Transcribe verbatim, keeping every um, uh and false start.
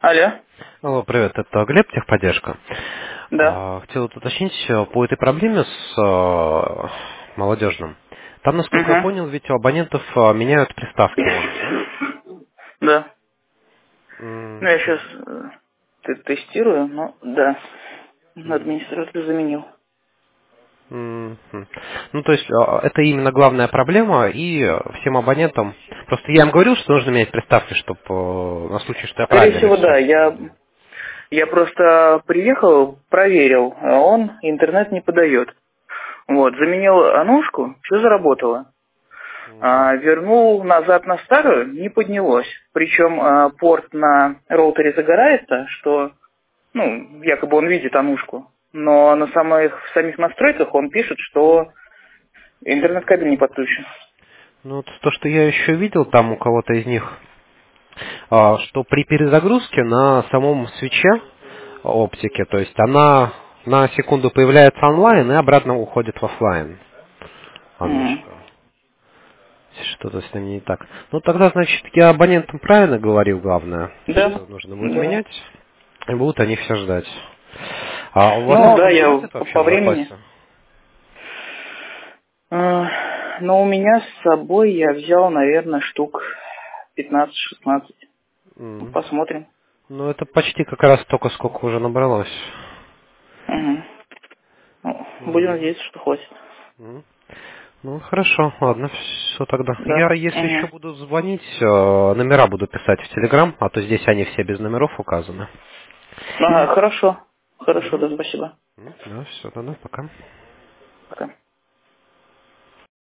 Алло. Алло, привет, это Глеб, техподдержка. Да. А, Хотел вот уточнить э, по этой проблеме с э, молодежным. Там, насколько я Угу. понял, ведь у абонентов э, меняют приставки у вас, да? Да. Ну, М, я сейчас тестирую, но да. м, Администратор заменил. м, м. Ну, то есть, э, это именно главная проблема, и э, всем абонентам... Просто я им говорил, что нужно менять приставки, чтобы на случай, что я Скорее правильно всего, да. все Я, сделал. я просто приехал, проверил, а он интернет не подает. Вот, заменил анушку, все заработало. Мгм. А, вернул назад на старую, не поднялось. Причем а, порт на роутере загорается, что, ну, якобы он видит анушку. Но на самых, в самих настройках он пишет, что интернет-кабель не подключен. Ну, вот то, что я еще видел там у кого-то из них, а, что при перезагрузке на самом свече оптики, то есть она на секунду появляется онлайн и обратно уходит в оффлайн. М. Аннушка. Что-то с ним не так. Ну тогда, значит, я абонентам правильно говорил, главное, Да, что нужно будет да. менять, и будут они все ждать. А у вас Ну да, много я хватит по, вообще по в времени. запасе? А, Но у меня с собой я взял, наверное, штук пятнадцать-шестнадцать. М. Посмотрим. Ну это почти как раз столько, сколько уже набралось. Мгм. Ну, будем Мгм. надеяться, что хватит. М. Ну, хорошо, ладно, все тогда. Да. Я, если еще Мгм. буду звонить, э, номера буду писать в Телеграм, а то здесь они все без номеров указаны. Ага, хорошо. Хорошо, Мгм. да, спасибо. М, Да, все, тогда пока. Пока.